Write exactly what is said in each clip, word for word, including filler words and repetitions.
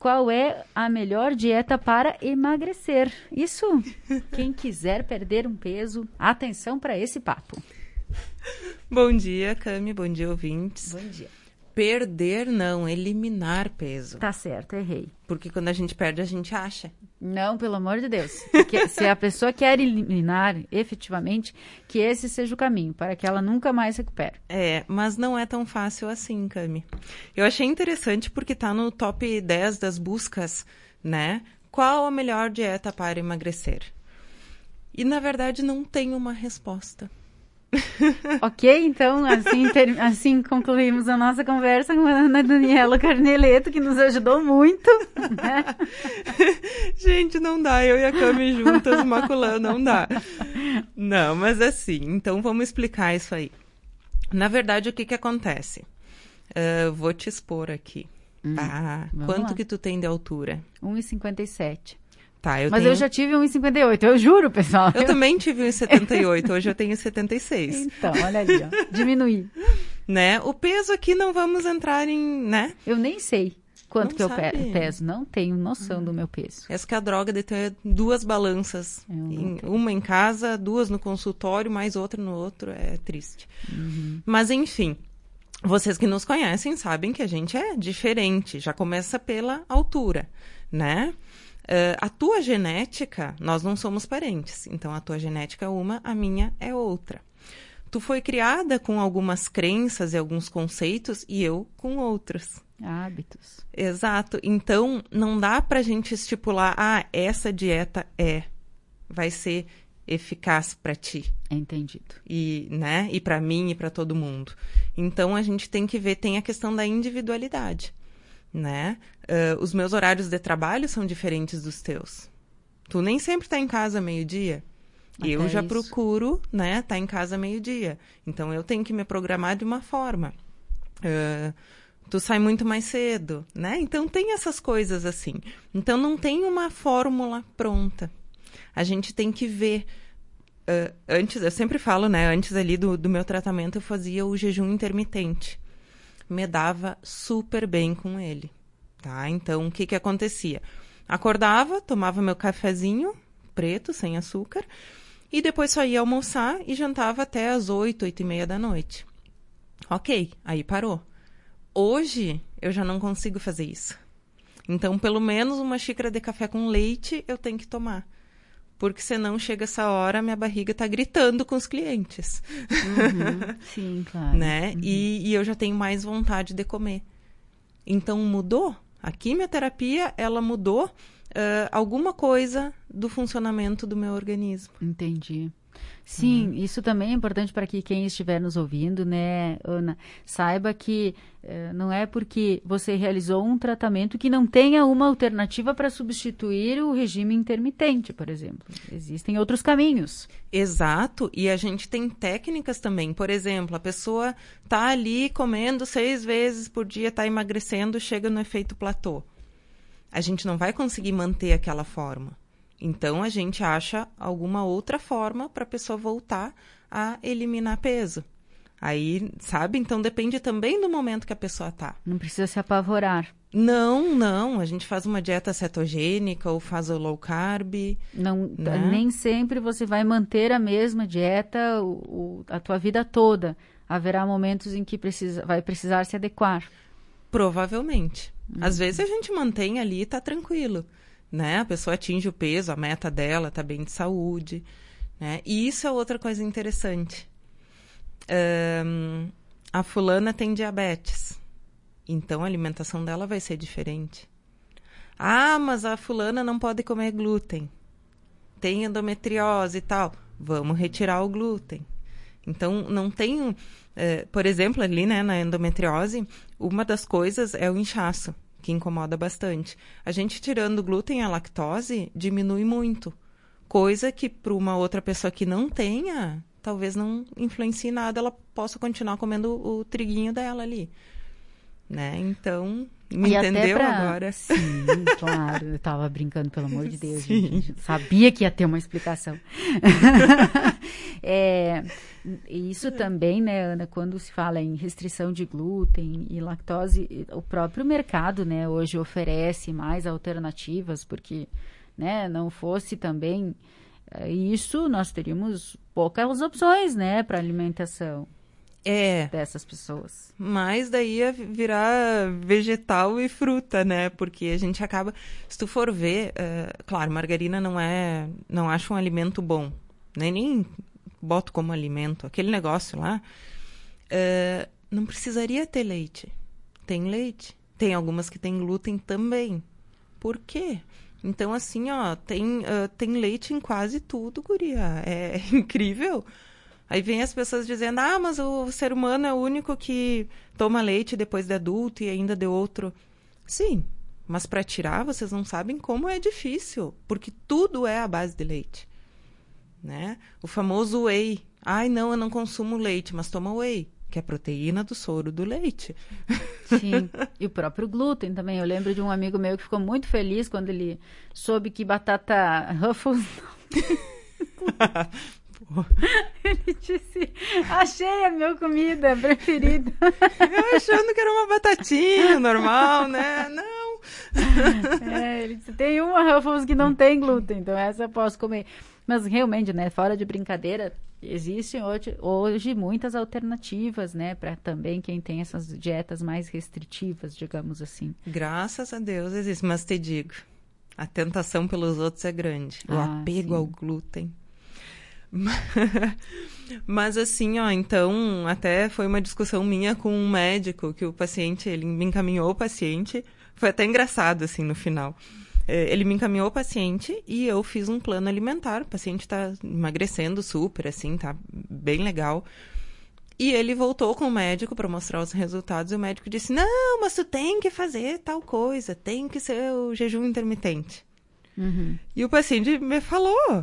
qual é a melhor dieta para emagrecer. Isso, quem quiser perder um peso, atenção para esse papo. Bom dia, Cami, bom dia, ouvintes. Bom dia. Perder não, eliminar peso. Tá certo, errei. Porque quando a gente perde, a gente acha. Não, pelo amor de Deus. Porque se a pessoa quer eliminar, efetivamente, que esse seja o caminho, para que ela nunca mais recupere. É, mas não é tão fácil assim, Cami. Eu achei interessante porque tá no top dez das buscas, né? Qual a melhor dieta para emagrecer? E, na verdade, não tem uma resposta. Ok, então assim, ter, assim concluímos a nossa conversa com a Ana Daniela Carneleto, que nos ajudou muito, né? Gente, não dá, eu e a Cami juntas maculando, não dá. Não, mas assim, então vamos explicar isso aí. Na verdade, o que que acontece? Uh, vou te expor aqui. Hum, ah, quanto lá. Que tu tem de altura? um e cinquenta e sete. Tá, eu Mas tenho... eu já tive um e cinquenta e oito, eu juro, pessoal. Eu também tive um e setenta e oito, hoje eu tenho setenta e seis. Então, olha ali, ó, diminuí. Né? O peso aqui não vamos entrar em, né? Eu nem sei quanto não que sabe. eu peso, não tenho noção hum. do meu peso. Essa que é a droga de ter duas balanças, em, uma em casa, duas no consultório, mais outra no outro, é triste. Uhum. Mas enfim, vocês que nos conhecem sabem que a gente é diferente, já começa pela altura, né? Uh, a tua genética, nós não somos parentes, então a tua genética é uma, a minha é outra. Tu foi criada com algumas crenças e alguns conceitos e eu com outros. Hábitos. Exato. Então, não dá pra gente estipular, ah, essa dieta é, vai ser eficaz pra ti. Entendido. E, né, e pra mim e pra todo mundo. Então, a gente tem que ver, tem a questão da individualidade. Né? Uh, os meus horários de trabalho são diferentes dos teus. Tu nem sempre tá em casa meio-dia. Até eu já isso. procuro, né, tá em casa meio-dia. Então, eu tenho que me programar de uma forma. Uh, tu sai muito mais cedo, né? Então, tem essas coisas assim. Então, não tem uma fórmula pronta. A gente tem que ver. Uh, antes, eu sempre falo, né? Antes ali do, do meu tratamento, eu fazia o jejum intermitente. Me dava super bem com ele, tá? Então, o que que acontecia? Acordava, tomava meu cafezinho preto, sem açúcar, e depois só ia almoçar e jantava até as oito, oito e meia da noite. Ok, aí parou. Hoje, eu já não consigo fazer isso. Então, pelo menos uma xícara de café com leite eu tenho que tomar. Porque senão chega essa hora, minha barriga tá gritando com os clientes. Uhum, sim, claro. Né? Uhum. E, e eu já tenho mais vontade de comer. Então, mudou. A quimioterapia, ela mudou uh, alguma coisa do funcionamento do meu organismo. Entendi. Sim, Uhum. Isso também é importante para que quem estiver nos ouvindo, né, Ana, saiba que eh, não é porque você realizou um tratamento que não tenha uma alternativa para substituir o regime intermitente, por exemplo. Existem outros caminhos. Exato, e a gente tem técnicas também. Por exemplo, a pessoa tá ali comendo seis vezes por dia, tá emagrecendo, chega no efeito platô. A gente não vai conseguir manter aquela forma. Então, a gente acha alguma outra forma para a pessoa voltar a eliminar peso. Aí, sabe? Então, depende também do momento que a pessoa tá. Não precisa se apavorar. Não, não. A gente faz uma dieta cetogênica ou faz o low carb. Não, né? Nem sempre você vai manter a mesma dieta o, o, a tua vida toda. Haverá momentos em que precisa, vai precisar se adequar. Provavelmente. Hum. Às vezes a gente mantém ali e tá tranquilo. Né? A pessoa atinge o peso, a meta dela tá bem de saúde, né? E isso é outra coisa interessante. Um, a fulana tem diabetes, então a alimentação dela vai ser diferente. Ah, mas a fulana não pode comer glúten, tem endometriose e tal. Vamos retirar o glúten. Então, não tem... Uh, por exemplo, ali, né, na endometriose, uma das coisas é o inchaço, que incomoda bastante. A gente tirando o glúten e a lactose diminui muito. Coisa que para uma outra pessoa que não tenha, talvez não influencie nada, ela possa continuar comendo o, o triguinho dela ali. Né? Então, me e entendeu pra... agora? Sim, claro. Eu estava brincando, pelo amor de Deus. Gente. Sabia que ia ter uma explicação. é... Isso também, né, Ana, quando se fala em restrição de glúten e lactose, o próprio mercado, né, hoje oferece mais alternativas, porque, né, não fosse também isso, nós teríamos poucas opções, né, para alimentação é, dessas pessoas. Mas daí ia virar vegetal e fruta, né, porque a gente acaba, se tu for ver, uh, claro, margarina não é, não acho um alimento bom, né, nem boto como alimento, aquele negócio lá, uh, não precisaria ter leite. Tem leite. Tem algumas que tem glúten também. Por quê? Então, assim, ó, tem, uh, tem leite em quase tudo, guria. É incrível. Aí vem as pessoas dizendo, ah, mas o ser humano é o único que toma leite depois de adulto e ainda de outro. Sim, mas para tirar, vocês não sabem como é difícil, porque tudo é à base de leite. Né? O famoso whey. Ai, não, eu não consumo leite, mas toma whey, que é a proteína do soro do leite. Sim, e o próprio glúten também. Eu lembro de um amigo meu que ficou muito feliz quando ele soube que batata Ruffles ele disse, achei a minha comida preferida. Eu achando que era uma batatinha normal, né? Não. É, ele disse, tem uma Ruffles que não tem glúten, então essa eu posso comer. Mas realmente, né, fora de brincadeira, existem hoje, hoje muitas alternativas, né, para também quem tem essas dietas mais restritivas, digamos assim. Graças a Deus existe, mas te digo, a tentação pelos outros é grande, o Ah, apego sim. ao glúten. Mas assim, ó, então, até foi uma discussão minha com um médico, que o paciente, ele me encaminhou o paciente, foi até engraçado, assim, no final. Ele me encaminhou o paciente e eu fiz um plano alimentar. O paciente tá emagrecendo super, assim, tá bem legal. E ele voltou com o médico para mostrar os resultados e o médico disse, não, mas tu tem que fazer tal coisa, tem que ser o jejum intermitente. Uhum. E o paciente me falou.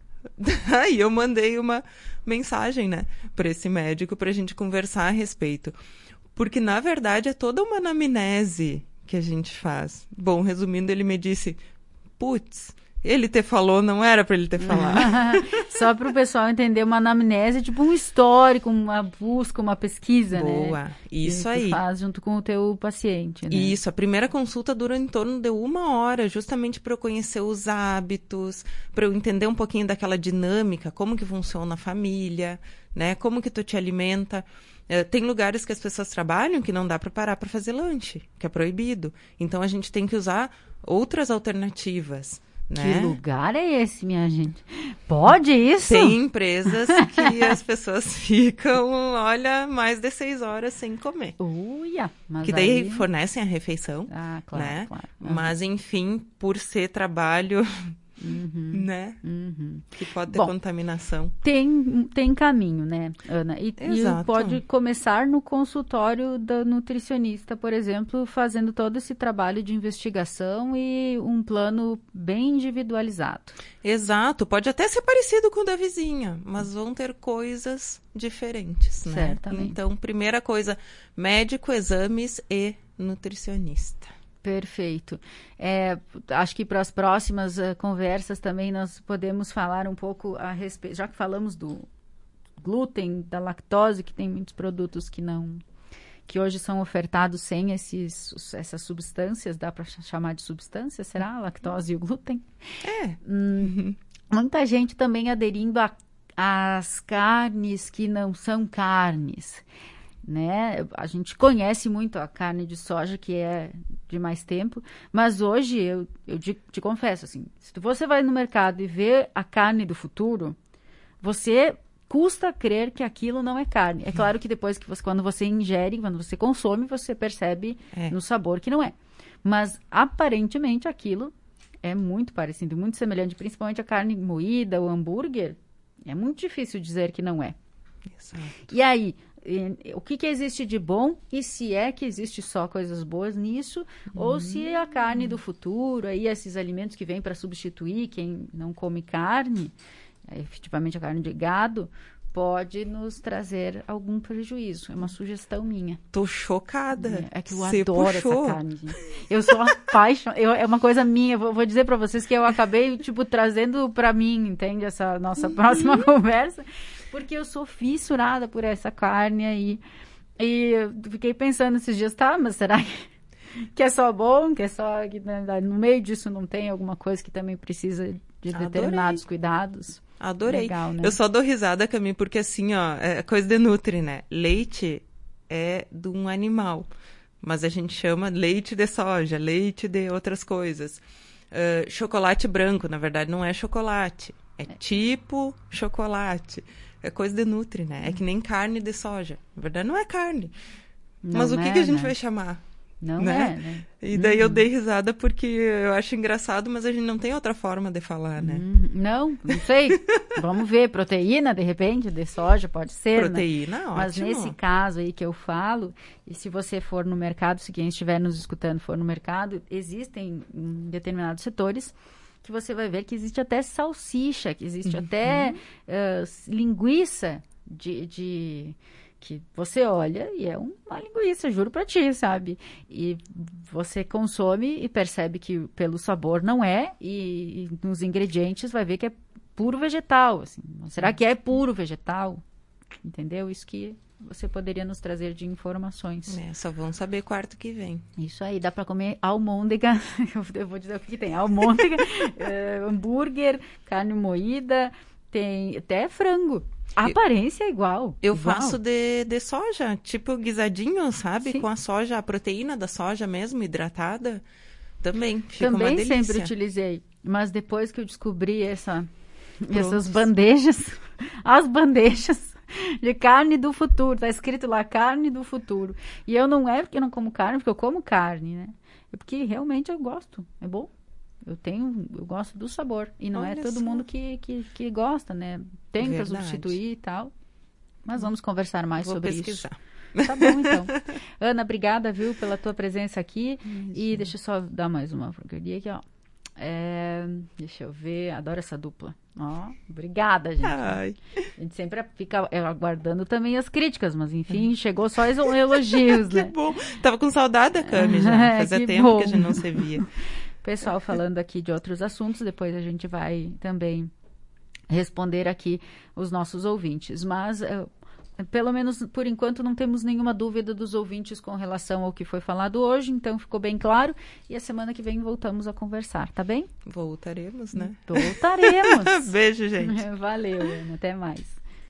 Aí eu mandei uma mensagem, né, para esse médico para a gente conversar a respeito. Porque, na verdade, é toda uma anamnese que a gente faz. Bom, resumindo, ele me disse, putz, ele te falou, não era para ele ter falado. Só para o pessoal entender, uma anamnese, tipo um histórico, uma busca, uma pesquisa, Boa, né? isso que aí. Tu faz junto com o teu paciente, né? Isso, a primeira consulta dura em torno de uma hora, justamente para eu conhecer os hábitos, para eu entender um pouquinho daquela dinâmica, como que funciona a família, né? Como que tu te alimenta. Uh, tem lugares que as pessoas trabalham que não dá para parar para fazer lanche, que é proibido. Então, a gente tem que usar outras alternativas, né? Que lugar é esse, minha gente? Pode isso? Tem empresas que as pessoas ficam, olha, mais de seis horas sem comer. Uia, mas que daí aí... fornecem a refeição, ah, claro, né? claro. Uhum. Mas, enfim, por ser trabalho... Uhum, né? uhum. Que pode ter Bom, contaminação. Tem, tem caminho, né, Ana? E, e pode começar no consultório da nutricionista, por exemplo, fazendo todo esse trabalho de investigação e um plano bem individualizado. Exato. Pode até ser parecido com o da vizinha, mas vão ter coisas diferentes, né? Certamente. Então, primeira coisa, médico, exames e nutricionista. Perfeito. É, acho que para as próximas uh, conversas também nós podemos falar um pouco a respeito, já que falamos do glúten, da lactose, que tem muitos produtos que não, que hoje são ofertados sem esses, essas substâncias, dá para chamar de substância, será? A lactose e o glúten? É. Hum, muita gente também aderindo às carnes que não são carnes. Né? A gente conhece muito a carne de soja, que é de mais tempo, mas hoje eu, eu te, te confesso, assim, se você vai no mercado e vê a carne do futuro, você custa crer que aquilo não é carne. É claro que depois que você, quando você ingere, quando você consome, você percebe é. no sabor que não é. Mas aparentemente aquilo é muito parecido, muito semelhante, principalmente a carne moída, o hambúrguer, é muito difícil dizer que não é. Exato. E aí, o que, que existe de bom e se é que existe só coisas boas nisso hum. ou se a carne do futuro, aí esses alimentos que vêm para substituir quem não come carne, efetivamente a carne de gado, pode nos trazer algum prejuízo. É uma sugestão minha. Tô chocada. É, é que eu Você adoro puxou. essa carne. Gente. Eu sou apaixonada. É uma coisa minha. Vou, vou dizer para vocês que eu acabei, tipo, trazendo para mim, entende? Essa nossa próxima conversa. porque eu sou fissurada por essa carne aí. E eu fiquei pensando esses dias, tá, mas será que... que é só bom, que é só que no meio disso não tem alguma coisa que também precisa de Adorei. determinados cuidados. Adorei. Legal, né? Eu só dou risada, Cami, porque assim, ó, é coisa de nutri, né? Leite é de um animal, mas a gente chama leite de soja, leite de outras coisas. Uh, chocolate branco, na verdade, não é chocolate, é, é tipo chocolate. É coisa de nutri, né? É que nem carne de soja. Na verdade, não é carne. Não mas o que, é, que a gente né? vai chamar? Não né? é, né? E daí uhum. eu dei risada porque eu acho engraçado, mas a gente não tem outra forma de falar, né? Uhum. Não, não sei. Vamos ver. Proteína, de repente, de soja, pode ser, Proteína, né? ótimo. Mas nesse caso aí que eu falo, e se você for no mercado, se quem estiver nos escutando for no mercado, existem em determinados setores que você vai ver que existe até salsicha, que existe uhum. até uh, linguiça de... de que você olha e é uma linguiça, juro pra ti, sabe? E você consome e percebe que pelo sabor não é, e, e nos ingredientes vai ver que é puro vegetal, assim. Será que é puro vegetal? Entendeu? Isso que você poderia nos trazer de informações. É, só vão saber quarto que vem. Isso aí, dá pra comer almôndega, eu vou dizer o que, que tem, almôndega, uh, hambúrguer, carne moída, tem até frango. A aparência é igual. Eu igual. faço de, de soja, tipo guisadinho, sabe? Sim. Com a soja, a proteína da soja mesmo, hidratada. Também, fica Também uma delícia. sempre utilizei. Mas depois que eu descobri essa, essas bandejas, as bandejas de carne do futuro, tá escrito lá, carne do futuro. E eu não é porque eu não como carne, porque eu como carne, né? É porque realmente eu gosto, é bom. Eu tenho, eu gosto do sabor. E não Olha é todo só. mundo que, que, que gosta, né? Tem que substituir e tal. Mas vamos conversar mais Vou sobre pesquisar. isso. Tá bom, então. Ana, obrigada, viu, pela tua presença aqui. Isso. E deixa eu só dar mais uma porcaria aqui, ó. É, deixa eu ver, adoro essa dupla. Ó, obrigada, gente. Ai. A gente sempre fica aguardando também as críticas, mas enfim, chegou só os elogios, que né? Que bom. Tava com saudade da Cami já. Fazia que tempo bom. que a gente não se via. Pessoal falando aqui de outros assuntos, depois a gente vai também responder aqui os nossos ouvintes. Mas, uh, pelo menos por enquanto, não temos nenhuma dúvida dos ouvintes com relação ao que foi falado hoje, então ficou bem claro. E a semana que vem voltamos a conversar, tá bem? Voltaremos, né? Voltaremos. Beijo, gente. Valeu, Ana. Até mais.